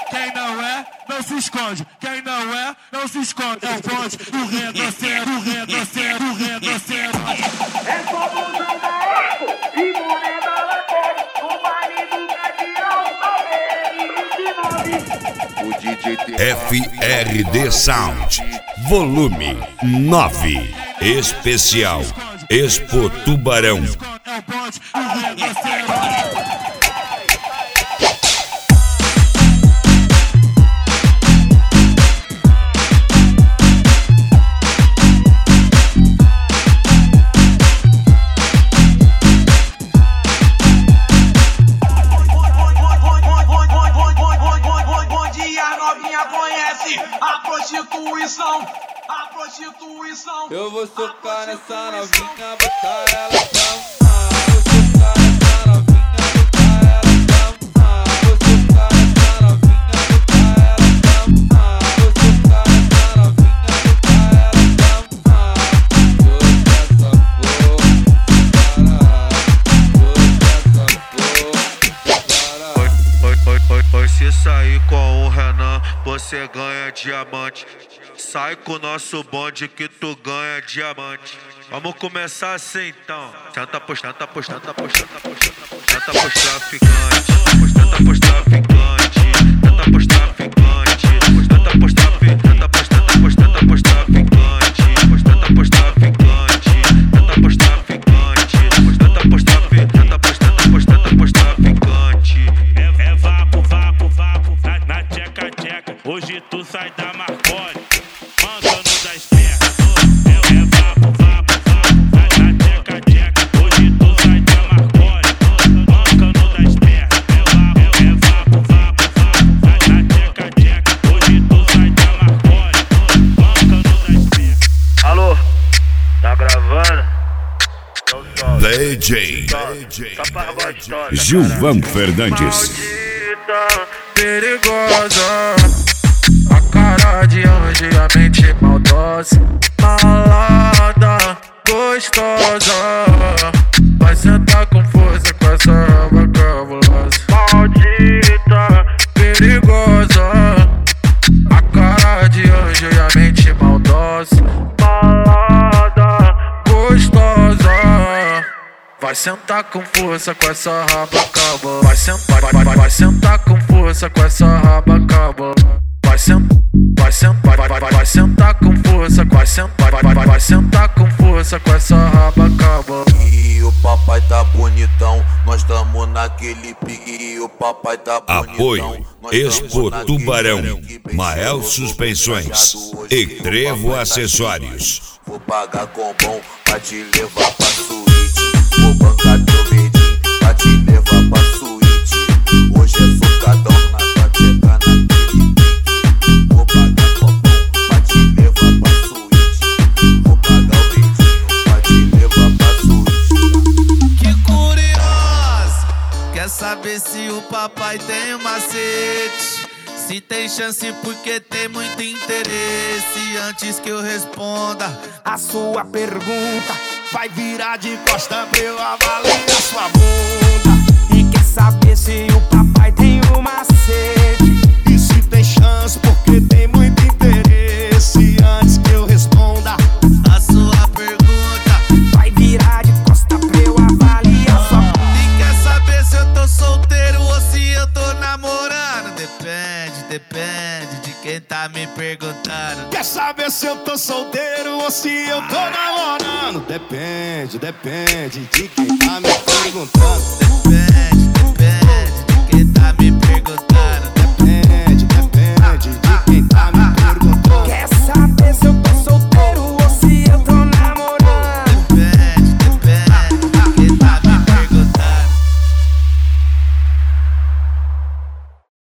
Quem não é, não se esconde. Quem não é, não se esconde. É o bonde, o redoceiro, o redoceiro, o redoceiro. É só busão da Eco e moneda lateral. O baile do Cadião, O DJ tem FRD Sound, volume 9, especial Expo Tubarão. É o bonde, o redoceiro. A prostituição. Eu vou socar nessa novinha, botar ela pra vou socar nessa novinha, botar ela pra vou socar nessa novinha, botar ela pra vou socar nessa novinha, botar ela pra Se sair com o Renan, você ganha diamante. Sai com o nosso bonde que tu ganha diamante. Vamos começar assim então. Tenta pros traficantes. Tenta pros traficantes. Tenta pros traficantes. Tenta pros traficantes. Tenta pros traficantes. Tenta pros traficantes. Tenta pros traficantes. Tenta pros traficantes. Tenta pros traficantes. Tenta pros traficantes. É vapo, vapo, vapo, na tcheca, tcheca. Hoje tu sai da Marconi, mancando das pernas. É vapo, vapo, vapo, na tcheca, tcheca. Hoje tu sai da Marconi, mancando das pernas. É vapo, vapo, vapo, na tcheca, tcheca. Hoje tu sai da Marconi, mancando das pernas. Alô, tá gravando? DJ Gilvan Fernandes. Maldita, perigosa, a cara de anjo e a mente maldosa, malada, gostosa, vai sentar com força com essa raba cabulosa. Maldita, perigosa, a cara de anjo e a mente maldosa, malada, gostosa, vai sentar com força com essa raba cabulosa. Vai sentar com força com essa raba cabulosa. Vai sentar com força, vai sentar com força com essa raba cabulosa. E o papai tá bonitão, nós tamo naquele pique. E o papai tá bonitão. Apoio Expo Tubarão, Mael Suspensões e Trevo Acessórios. Vou pagar com bom pra te levar pra suíte. Vou bancar teu medinho pra te levar pra suíte. Hoje é socadão na tua tcheca, naquele pique. Vou pagar com bom pra te levar pra suíte. Vou pagar o medinho pra te levar pra suíte. Que curiosa, quer saber se o papai tem um macete? Se tem chance porque tem muito interesse. Antes que eu responda a sua pergunta, vai virar de costa pra eu avaliar sua bunda. E quer saber se o papai tem um macete? E se tem chance porque tem muito interesse. Antes que eu responda a sua pergunta, vai virar de costa pra eu avaliar sua bunda. E quer saber se eu tô solteiro ou se eu tô namorando? Depende de quem tá me perguntando. Quer saber se eu tô solteiro ou se eu tô namorando? Depende de quem tá me perguntando.